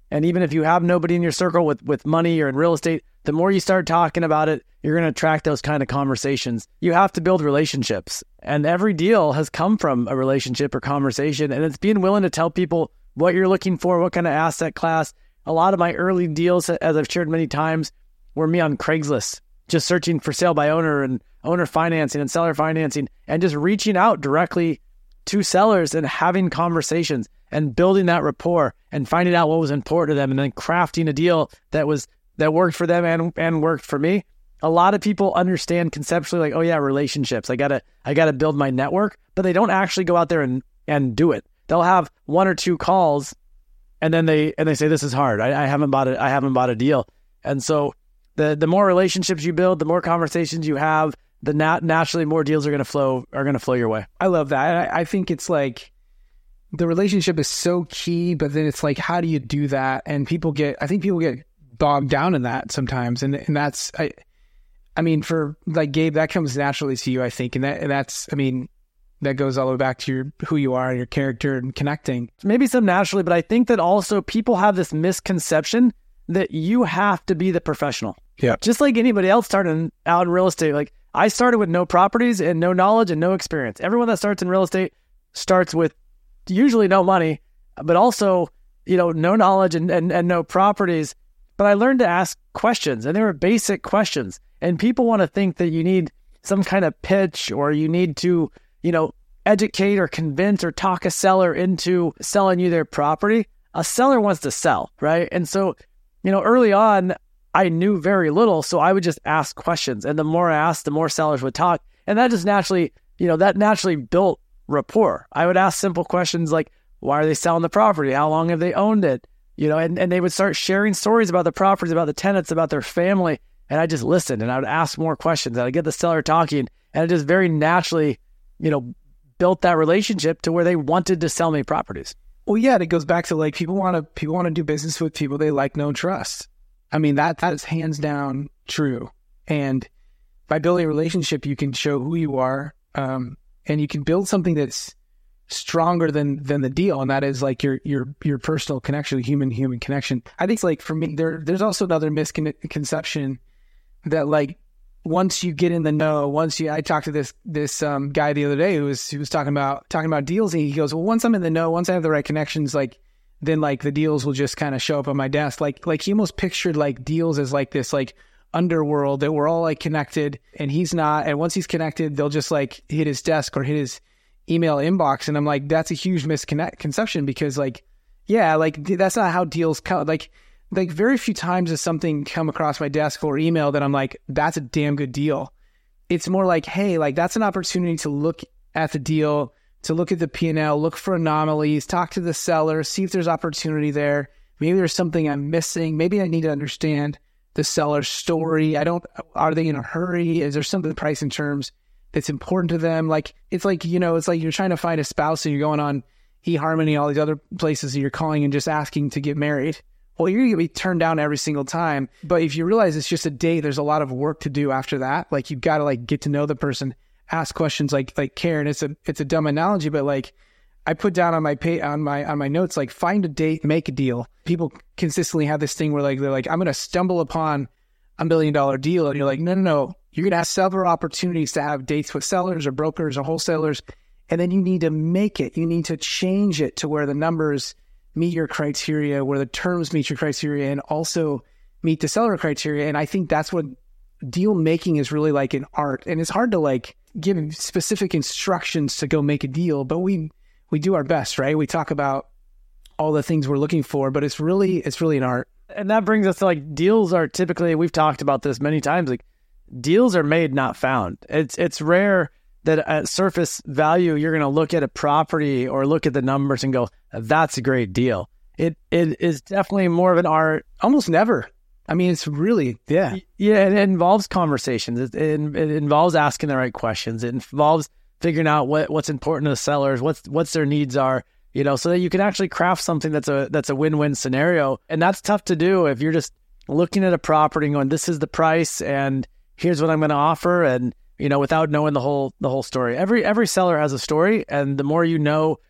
[SPEAKER 4] And even if you have nobody in your circle with money or in real estate, the more you start talking about it, you're going to attract those kind of conversations. You have to build relationships. And every deal has come from a relationship or conversation. And it's being willing to tell people what you're looking for, what kind of asset class. A lot of my early deals, as I've shared many times, were me on Craigslist, just searching for sale by owner and owner financing and seller financing, and just reaching out directly to sellers and having conversations and building that rapport and finding out what was important to them, and then crafting a deal that worked for them and worked for me. A lot of people understand conceptually, like, oh yeah, relationships. I gotta build my network, but they don't actually go out there and do it. They'll have one or two calls, and then they say, this is hard. I haven't bought a deal. And so the more relationships you build, the more conversations you have, the naturally more deals are gonna flow your way.
[SPEAKER 5] I love that. I think it's like the relationship is so key, but then it's like, how do you do that? And I think people get bogged down in that sometimes. And that's, I mean, for like Gabe, that comes naturally to you, I think. And that's, I mean, that goes all the way back to who you are and your character and connecting.
[SPEAKER 4] Maybe some naturally, but I think that also people have this misconception that you have to be the professional.
[SPEAKER 5] Yeah.
[SPEAKER 4] Just like anybody else starting out in real estate. Like I started with no properties and no knowledge and no experience. Everyone that starts in real estate starts with usually no money, but also, no knowledge and no properties. But I learned to ask questions, and they were basic questions. And people want to think that you need some kind of pitch, or you need to, educate or convince or talk a seller into selling you their property. A seller wants to sell, right? And so, early on, I knew very little, so I would just ask questions. And the more I asked, the more sellers would talk. And that just naturally, built rapport. I would ask simple questions like, why are they selling the property? How long have they owned it? And they would start sharing stories about the properties, about the tenants, about their family. And I just listened, and I would ask more questions, and I'd get the seller talking, and it just very naturally, built that relationship to where they wanted to sell me properties.
[SPEAKER 5] Well, yeah, it goes back to like, people want to do business with people they like, know, and trust. I mean, that is hands down true. And by building a relationship, you can show who you are, and you can build something that's stronger than the deal, and that is like your personal connection, human connection. I think, like, for me, there's also another misconception that, like, once you get in the know, I talked to this guy the other day who was talking about deals, and he goes, well, once I'm in the know, once I have the right connections, like, then like the deals will just kind of show up on my desk. Like he almost pictured like deals as like this like underworld that we're all like connected, and he's not. And once he's connected, they'll just like hit his desk or hit his email inbox. And I'm like, that's a huge misconception, because like, yeah, like that's not how deals come. Like very few times has something come across my desk or email that I'm like, that's a damn good deal. It's more like, hey, like that's an opportunity to look at the deal, to look at the P&L, look for anomalies, talk to the seller, see if there's opportunity there. Maybe there's something I'm missing. Maybe I need to understand the seller's story. Are they in a hurry? Is there something price and terms that's important to them? Like, it's like, it's like you're trying to find a spouse and you're going on eHarmony, all these other places that you're calling and just asking to get married. Well, you're going to be turned down every single time. But if you realize it's just a date, there's a lot of work to do after that. Like, you've got to like get to know the person, ask questions like Karen. It's a dumb analogy, but like I put down on my notes, like, find a date, make a deal. People consistently have this thing where like they're like, I'm going to stumble upon $1 million deal, and you're like, no. You're going to have several opportunities to have dates with sellers or brokers or wholesalers, and then you need to make it. You need to change it to where the numbers meet your criteria, where the terms meet your criteria, and also meet the seller criteria. And I think that's what deal making is really like an art. And it's hard to like give specific instructions to go make a deal, but we do our best, right? We talk about all the things we're looking for, but it's really an art.
[SPEAKER 4] And that brings us to like, deals are typically, we've talked about this many times, like deals are made, not found. It's rare that at surface value, you're going to look at a property or look at the numbers and go, that's a great deal. It is definitely more of an art.
[SPEAKER 5] Almost never. I mean, it's really, yeah.
[SPEAKER 4] Yeah, it involves conversations. It involves asking the right questions. It involves figuring out what's important to the sellers, what's their needs are, so that you can actually craft something that's a win-win scenario. And that's tough to do if you're just looking at a property and going, this is the price and here's what I'm going to offer, and without knowing the whole story. Every seller has a story, and the more you know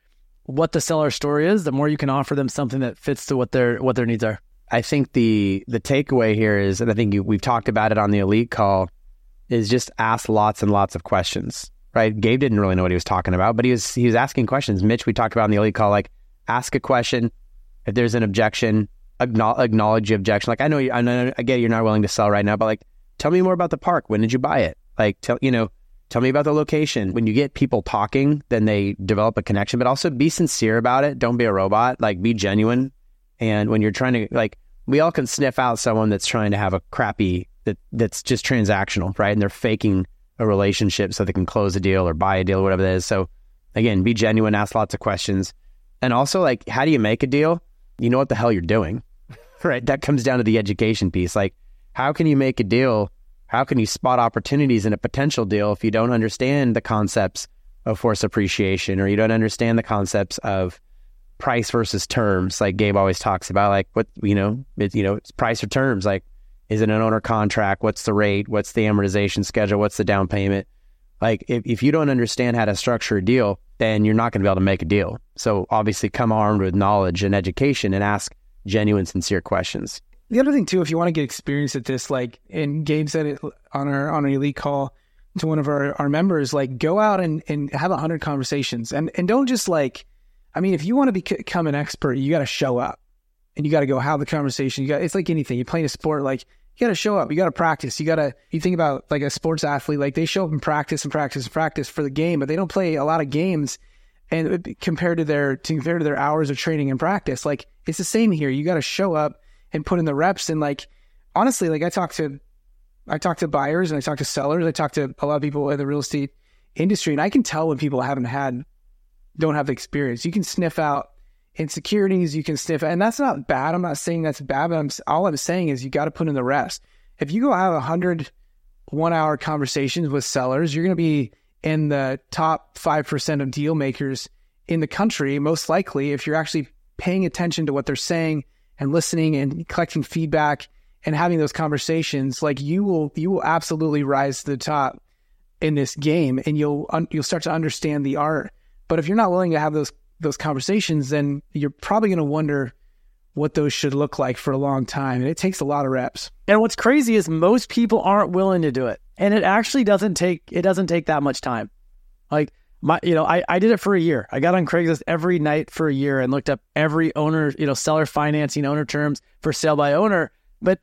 [SPEAKER 4] what the seller story is, the more you can offer them something that fits to what their needs are.
[SPEAKER 2] I think the takeaway here is, and I think we've talked about it on the Elite call, is just ask lots and lots of questions, right? Gabe didn't really know what he was talking about, but he was asking questions. Mitch, we talked about in the Elite call, like ask a question. If there's an objection, acknowledge the objection. Like, I know, I get you're not willing to sell right now, but like, tell me more about the park. When did you buy it? Like, tell me about the location. When you get people talking, then they develop a connection, but also be sincere about it. Don't be a robot, like be genuine. And when you're trying to, like, we all can sniff out someone that's trying to have a crappy, that's just transactional, right? And they're faking a relationship so they can close a deal or buy a deal, whatever that is. So again, be genuine, ask lots of questions. And also, like, how do you make a deal? You know what the hell you're doing, right? That comes down to the education piece. Like, how can you make a deal? How can you spot opportunities in a potential deal if you don't understand the concepts of force appreciation, or you don't understand the concepts of price versus terms? Like Gabe always talks about, like, what, it's price or terms. Like, is it an owner contract? What's the rate? What's the amortization schedule? What's the down payment? Like, if you don't understand how to structure a deal, then you're not going to be able to make a deal. So obviously come armed with knowledge and education and ask genuine, sincere questions.
[SPEAKER 5] The other thing too, if you want to get experience at this, like, and Gabe said it on our Elite call to one of our members, like, go out and have 100 conversations, and don't just, like, I mean, if you want to become an expert, you got to show up and you got to go have the conversation. It's like anything. You're playing a sport, like, you got to show up, you got to practice. You think about like a sports athlete, like they show up and practice for the game, but they don't play a lot of games. And compared to their hours of training and practice, like, it's the same here. You got to show up and put in the reps. And like, honestly, like, I talk to buyers and I talk to sellers. I talk to a lot of people in the real estate industry, and I can tell when people don't have the experience. You can sniff out insecurities, you can sniff, and that's not bad. I'm not saying that's bad, but all I'm saying is you got to put in the reps. If you go have 100 1-hour conversations with sellers, you're going to be in the top 5% of deal makers in the country, most likely, if you're actually paying attention to what they're saying and listening and collecting feedback and having those conversations. Like, you will absolutely rise to the top in this game, and you'll start to understand the art. But if you're not willing to have those conversations, then you're probably going to wonder what those should look like for a long time. And it takes a lot of reps.
[SPEAKER 4] And what's crazy is most people aren't willing to do it. And it actually doesn't take that much time. Like, I did it for a year. I got on Craigslist every night for a year and looked up every owner, seller financing, owner terms for sale by owner. But,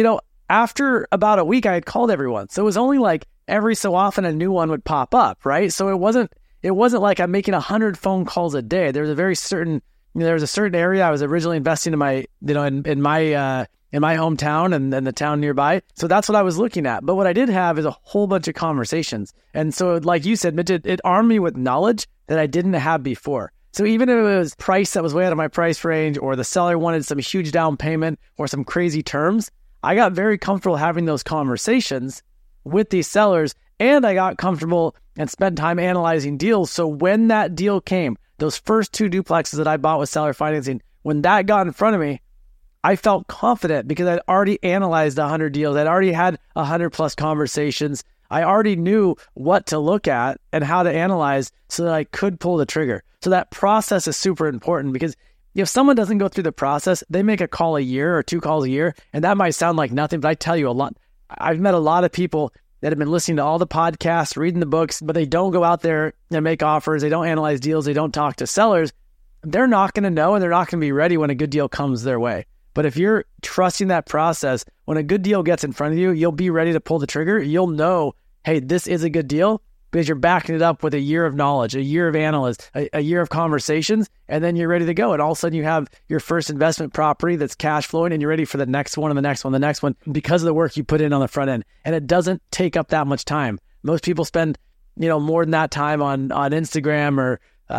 [SPEAKER 4] after about a week, I had called everyone. So it was only like every so often a new one would pop up, right? So it wasn't like I'm making 100 phone calls a day. There was a certain area I was originally investing in my, in my hometown and the town nearby. So that's what I was looking at. But what I did have is a whole bunch of conversations. And so, like you said, Mitch, it armed me with knowledge that I didn't have before. So even if it was price that was way out of my price range, or the seller wanted some huge down payment or some crazy terms, I got very comfortable having those conversations with these sellers, and I got comfortable and spent time analyzing deals. So when that deal came, those first 2 duplexes that I bought with seller financing, when that got in front of me, I felt confident because I'd already analyzed 100 deals. I'd already had 100 plus conversations. I already knew what to look at and how to analyze so that I could pull the trigger. So that process is super important, because if someone doesn't go through the process, they make a call a year or 2 calls a year, and that might sound like nothing, but I tell you a lot. I've met a lot of people that have been listening to all the podcasts, reading the books, but they don't go out there and make offers. They don't analyze deals. They don't talk to sellers. They're not going to know, and they're not going to be ready when a good deal comes their way. But if you're trusting that process, when a good deal gets in front of you, you'll be ready to pull the trigger. You'll know, hey, this is a good deal, because you're backing it up with a year of knowledge, a year of analysis, a year of conversations, and then you're ready to go. And all of a sudden you have your first investment property that's cash flowing, and you're ready for the next one and the next one, the next one, because of the work you put in on the front end. And it doesn't take up that much time. Most people spend, more than that time on Instagram or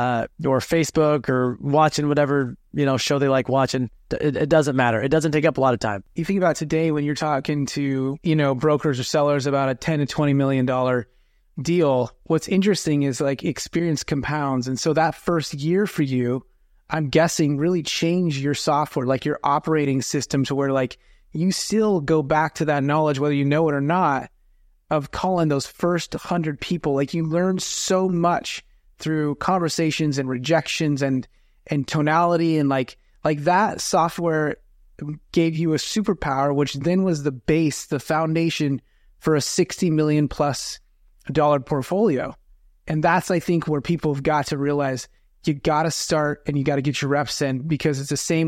[SPEAKER 4] Facebook or watching whatever, show they like watching. It doesn't matter. It doesn't take up a lot of time.
[SPEAKER 5] You think about today when you're talking to, brokers or sellers about a $10 to $20 million deal, what's interesting is, like, experience compounds. And so that first year for you, I'm guessing, really changed your software, like your operating system, to where, like, you still go back to that knowledge, whether you know it or not, of calling those first 100 people. Like, you learn so much through conversations and rejections and tonality, and like that software gave you a superpower, which then was the base, the foundation for a $60 million plus portfolio. And that's, I think, where people have got to realize you got to start and you got to get your reps in, because it's the same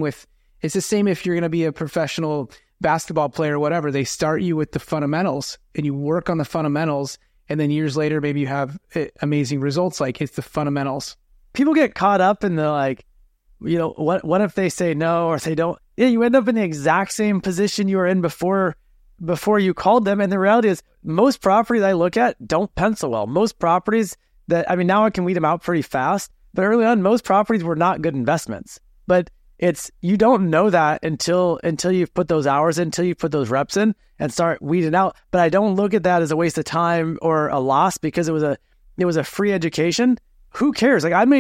[SPEAKER 5] if you're going to be a professional basketball player or whatever. They start you with the fundamentals and you work on the fundamentals, and then years later, maybe you have amazing results. Like, it's the fundamentals.
[SPEAKER 4] People get caught up in the, like, you know, what if they say no or if they don't? Yeah, you end up in the exact same position you were in before you called them. And the reality is, most properties I look at don't pencil well. Most properties that, I mean, now I can weed them out pretty fast, but early on, most properties were not good investments. But you don't know that until you've put those hours in, until you put those reps in and start weeding out. But I don't look at that as a waste of time or a loss, because it was a free education. Who cares? Like, I've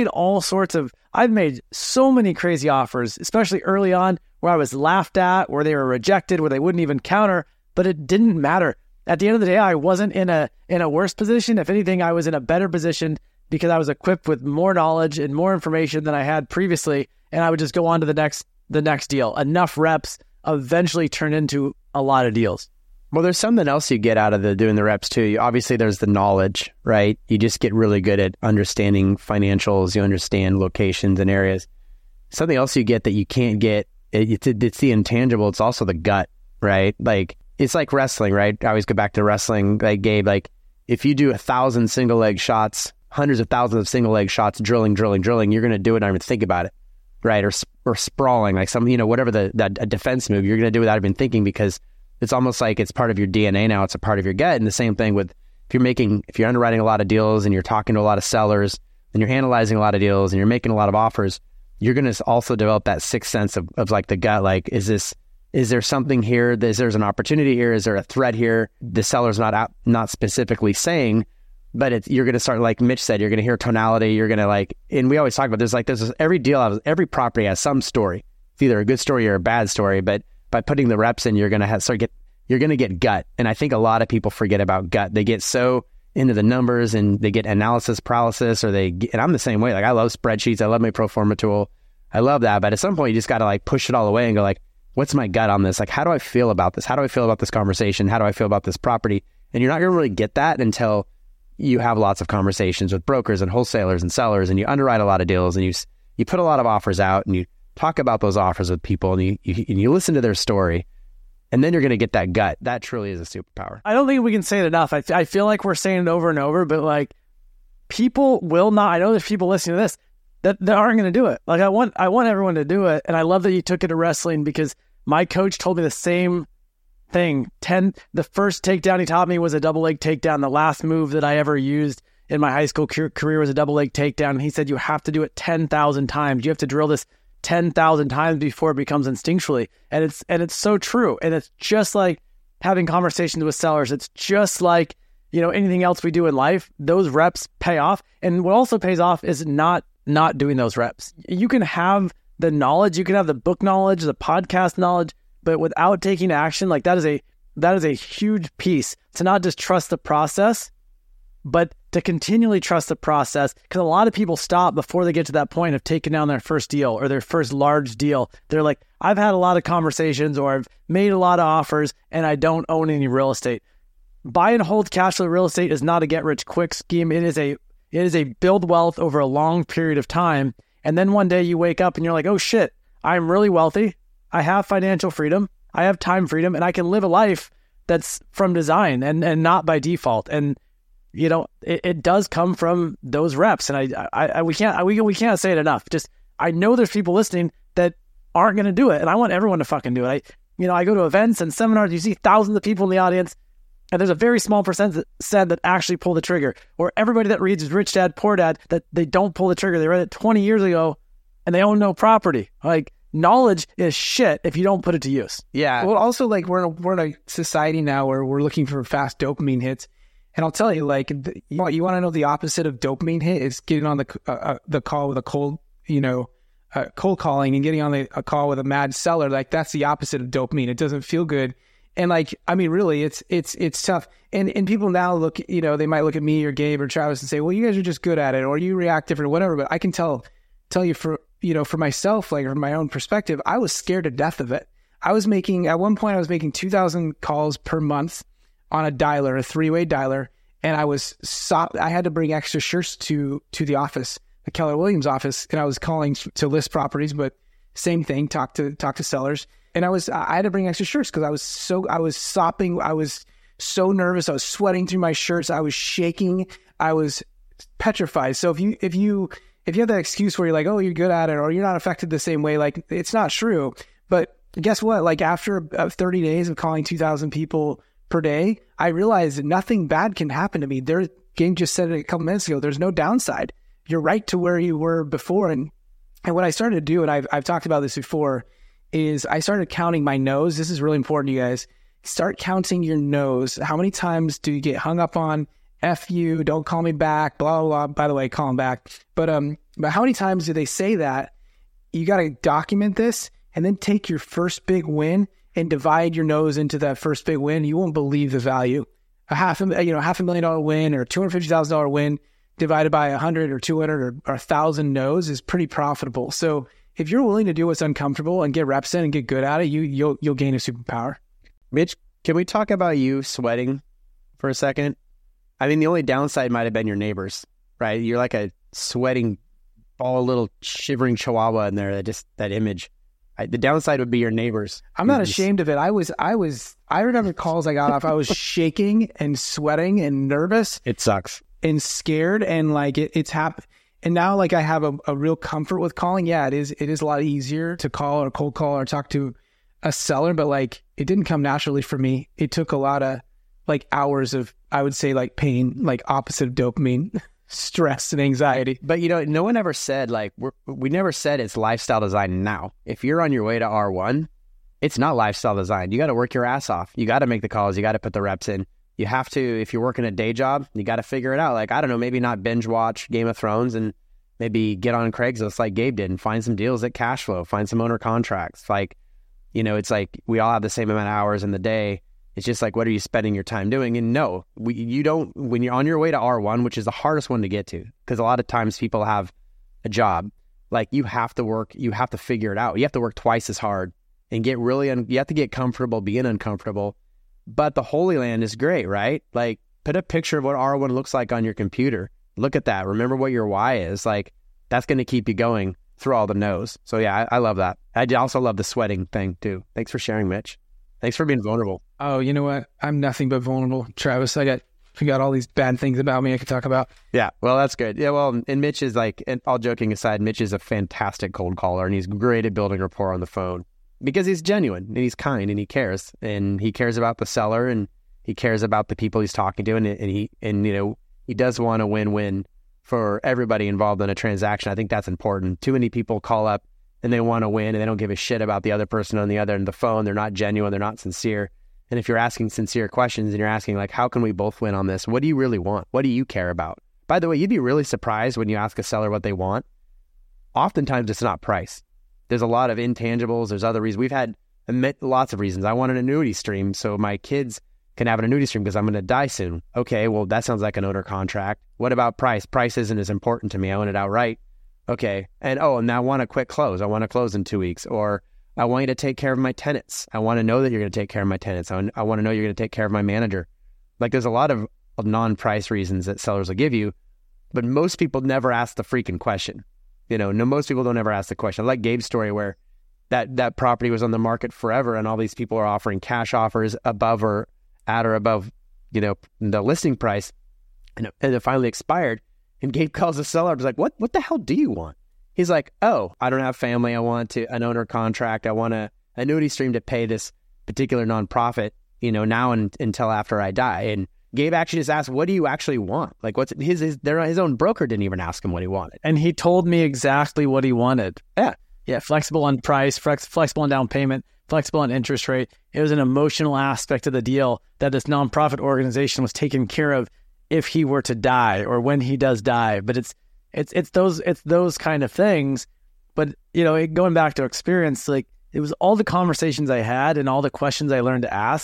[SPEAKER 4] made so many crazy offers, especially early on, where I was laughed at, where they were rejected, where they wouldn't even counter, but it didn't matter. At the end of the day, I wasn't in a worse position. If anything, I was in a better position because I was equipped with more knowledge and more information than I had previously. And I would just go on to the next deal. Enough reps eventually turn into a lot of deals.
[SPEAKER 2] Well, there's something else you get out of doing the reps too. Obviously, there's the knowledge, right? You just get really good at understanding financials. You understand locations and areas. Something else you get that you can't get, it's the intangible. It's also the gut, right? Like, it's like wrestling, right? I always go back to wrestling. Like, Gabe, like, if you do 1,000 single leg shots, hundreds of thousands of single leg shots, drilling, you're going to do it and not even think about it, right? Or sprawling, like some, whatever a defense move, you're going to do without even thinking, because it's almost like it's part of your DNA now. It's a part of your gut. And the same thing with if you're underwriting a lot of deals and you're talking to a lot of sellers and you're analyzing a lot of deals and you're making a lot of offers, you're going to also develop that sixth sense of like the gut. Like, is there something here? Is there an opportunity here? Is there a threat here? The seller's not specifically saying, but you're going to start, like Mitch said, you're going to hear tonality. You're going to and we always talk about there's every deal, every property has some story. It's either a good story or a bad story, but by putting the reps in, you're going to get gut. And I think a lot of people forget about gut. They get so into the numbers and they get analysis paralysis, and I'm the same way. Like, I love spreadsheets. I love my pro forma tool. I love that. But at some point you just got to like push it all away and go like, what's my gut on this? Like, how do I feel about this? How do I feel about this conversation? How do I feel about this property? And you're not going to really get that until you have lots of conversations with brokers and wholesalers and sellers, and you underwrite a lot of deals, and you put a lot of offers out, and you talk about those offers with people, and you listen to their story, and then you're going to get that gut. That truly is a superpower.
[SPEAKER 4] I don't think we can say it enough. I feel like we're saying it over and over, but like, people will not. I know there's people listening to this that aren't going to do it. Like, I want everyone to do it, and I love that you took it to wrestling, because my coach told me the same thing. The first takedown he taught me was a double leg takedown. The last move that I ever used in my high school career was a double leg takedown. And he said, you have to do it 10,000 times. You have to drill this 10,000 times before it becomes instinctually. And it's so true. And it's just like having conversations with sellers. It's just like, anything else we do in life. Those reps pay off. And what also pays off is not doing those reps. You can have the knowledge, you can have the book knowledge, the podcast knowledge, but without taking action, like, that is a huge piece to not just trust the process, but to continually trust the process. Because a lot of people stop before they get to that point of taking down their first deal or their first large deal. They're like, I've had a lot of conversations, or I've made a lot of offers, and I don't own any real estate. Buy and hold cash flow real estate is not a get rich quick scheme. It is a build wealth over a long period of time. And then one day you wake up and you're like, oh shit, I'm really wealthy. I have financial freedom. I have time freedom, and I can live a life that's from design and not by default. And it does come from those reps. And we can't say it enough. Just, I know there's people listening that aren't going to do it, and I want everyone to fucking do it. I go to events and seminars, you see thousands of people in the audience, and there's a very small percent that actually pull the trigger. Or everybody that reads Rich Dad, Poor Dad, that they don't pull the trigger. They read it 20 years ago and they own no property. Like, knowledge is shit if you don't put it to use.
[SPEAKER 5] Yeah. Well, also, like, we're in a society now where we're looking for fast dopamine hits. And I'll tell you, like, you want to know the opposite of dopamine hit is getting on the call with a cold calling and getting on a call with a mad seller. Like, that's the opposite of dopamine. It doesn't feel good. And like, I mean, really, it's tough. And people now look, you know, they might look at me or Gabe or Travis and say, well, you guys are just good at it, or you react different or whatever. But I can tell you for myself, like from my own perspective, I was scared to death of it. At one point I was making 2,000 calls per month on a dialer, a 3-way dialer. And I had to bring extra shirts to the office, the Keller Williams office. And I was calling to list properties, but same thing, talk to sellers. And I had to bring extra shirts because I was sopping. I was so nervous. I was sweating through my shirts. I was shaking. I was petrified. So if you have that excuse where you're like, oh, you're good at it, or you're not affected the same way, like, it's not true. But guess what? Like, after 30 days of calling 2,000 people per day, I realized that nothing bad can happen to me. Game just said it a couple minutes ago. There's no downside. You're right to where you were before. And what I started to do, and I've talked about this before, is I started counting my no's. This is really important, you guys. Start counting your no's. How many times do you get hung up on F you, don't call me back, blah, blah, blah. By the way, call them back. But how many times do they say that? You got to document this and then take your first big win and divide your no's into that first big win. You won't believe the value. A $500,000 win or $250,000 win divided by 100 or 200 or 1,000 no's is pretty profitable. So if you're willing to do what's uncomfortable and get reps in and get good at it, you'll gain a superpower.
[SPEAKER 2] Mitch, can we talk about you sweating for a second? I mean, the only downside might have been your neighbors, right? You're like a sweating ball, little shivering chihuahua in there. That image. The downside would be your neighbors.
[SPEAKER 5] I'm not ashamed of it. I remember calls I got off. I was shaking and sweating and nervous.
[SPEAKER 2] It sucks.
[SPEAKER 5] And scared, and like it's happened. And now, like, I have a real comfort with calling. Yeah, it is a lot easier to call or cold call or talk to a seller, but like, it didn't come naturally for me. It took a lot of like hours of, I would say, like pain, like opposite of dopamine, stress and anxiety.
[SPEAKER 2] But you know, no one ever said like, we never said it's lifestyle design now. If you're on your way to R1, it's not lifestyle design. You got to work your ass off. You got to make the calls. You got to put the reps in. You have to, if you're working a day job, you got to figure it out. Like, I don't know, maybe not binge watch Game of Thrones and maybe get on Craigslist like Gabe did and find some deals at Cashflow, find some owner contracts. Like, you know, it's like we all have the same amount of hours in the day. It's just like, what are you spending your time doing? And no, you don't, when you're on your way to R1, which is the hardest one to get to, because a lot of times people have a job, like you have to work, you have to figure it out. You have to work twice as hard and get really, you have to get comfortable being uncomfortable. But the Holy Land is great, right? Like, put a picture of what R1 looks like on your computer. Look at that. Remember what your why is. Like, that's going to keep you going through all the no's. So yeah, I love that. I also love the sweating thing too. Thanks for sharing, Mitch. Thanks for being vulnerable.
[SPEAKER 5] Oh, you know what? I'm nothing but vulnerable, Travis. I got all these bad things about me I could talk about.
[SPEAKER 2] Yeah, well, that's good. Yeah, well, and Mitch is like, and all joking aside, Mitch is a fantastic cold caller, and he's great at building rapport on the phone because he's genuine and he's kind and he cares about the seller and he cares about the people he's talking to, and you know, he does want a win-win for everybody involved in a transaction. I think that's important. Too many people call up and they want to win and they don't give a shit about the other person on the other end of the phone. They're not genuine. They're not sincere. And if you're asking sincere questions and you're asking like, how can we both win on this? What do you really want? What do you care about? By the way, you'd be really surprised when you ask a seller what they want. Oftentimes it's not price. There's a lot of intangibles. There's other reasons. We've had lots of reasons. I want an annuity stream so my kids can have an annuity stream because I'm going to die soon. Okay, well, that sounds like an owner contract. What about price? Price isn't as important to me. I want it outright. Okay. And I want a quick close. I want to close in 2 weeks. Or I want you to take care of my tenants. I want to know that you're going to take care of my tenants. I want to know you're going to take care of my manager. Like, there's a lot of non-price reasons that sellers will give you, but most people never ask the freaking question. You know, most people don't ever ask the question. Like Gabe's story where that property was on the market forever and all these people are offering cash offers above or at or above, you know, the listing price, and it finally expired. And Gabe calls the seller and is like, what the hell do you want? He's like, oh, I don't have family. I want an owner contract. I want an annuity stream to pay this particular nonprofit, you know, now until after I die. And Gabe actually just asked, what do you actually want? Like, what's his own broker didn't even ask him what he wanted.
[SPEAKER 4] And he told me exactly what he wanted.
[SPEAKER 2] Yeah.
[SPEAKER 4] Yeah. Flexible on price, flexible on down payment, flexible on interest rate. It was an emotional aspect of the deal that this nonprofit organization was taking care of if he were to die or when he does die. But it's those kind of things. But, you know, going back to experience, like, it was all the conversations I had and all the questions I learned to ask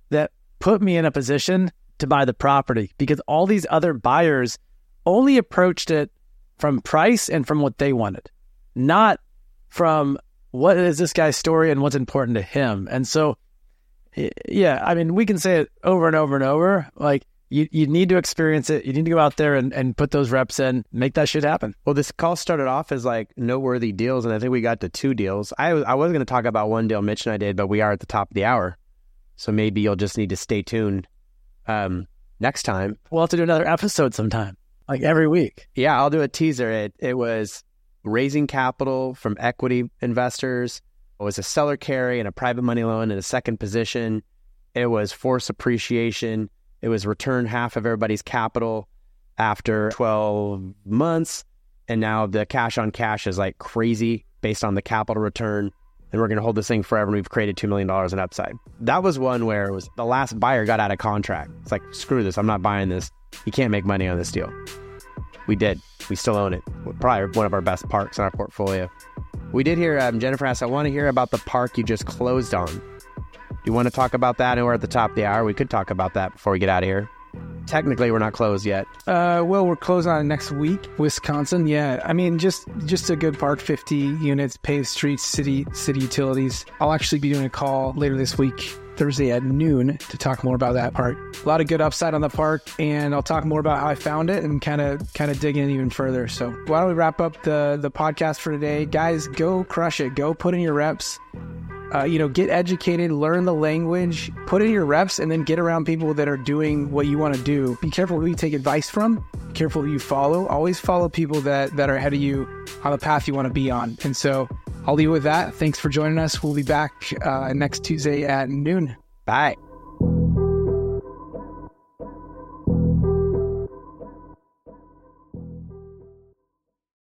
[SPEAKER 4] that put me in a position to buy the property, because all these other buyers only approached it from price and from what they wanted, not from what is this guy's story and what's important to him. And so, yeah, I mean, we can say it over and over and over. Like, you need to experience it. You need to go out there and put those reps in, make that shit happen.
[SPEAKER 2] Well, this call started off as like noteworthy deals, and I think we got to 2 deals. I was going to talk about one deal Mitch and I did, but we are at the top of the hour. So maybe you'll just need to stay tuned next time.
[SPEAKER 4] We'll have to do another episode sometime, like every week.
[SPEAKER 2] Yeah, I'll do a teaser. It was raising capital from equity investors. It was a seller carry and a private money loan in a second position. It was forced appreciation. It was return half of everybody's capital after 12 months. And now the cash on cash is like crazy based on the capital return. And we're going to hold this thing forever. And we've created $2 million in upside. That was one where it was the last buyer got out of contract. It's like, screw this. I'm not buying this. You can't make money on this deal. We did. We still own it. Probably one of our best parks in our portfolio. We did hear, Jennifer asked, I want to hear about the park you just closed on. Do you want to talk about that? And we're at the top of the hour. We could talk about that before we get out of here. Technically, we're not closed yet.
[SPEAKER 5] Well, we're closed on it next week. Wisconsin, yeah. I mean, just a good park, 50 units, paved streets, city utilities. I'll actually be doing a call later this week, Thursday at noon, to talk more about that park. A lot of good upside on the park, and I'll talk more about how I found it and kind of dig in even further. So why don't we wrap up the podcast for today? Guys, go crush it. Go put in your reps. Get educated, learn the language, put in your reps, and then get around people that are doing what you want to do. Be careful who you take advice from. Be careful who you follow. Always follow people that are ahead of you on the path you want to be on. And so I'll leave it with that. Thanks for joining us. We'll be back next Tuesday at noon.
[SPEAKER 2] Bye.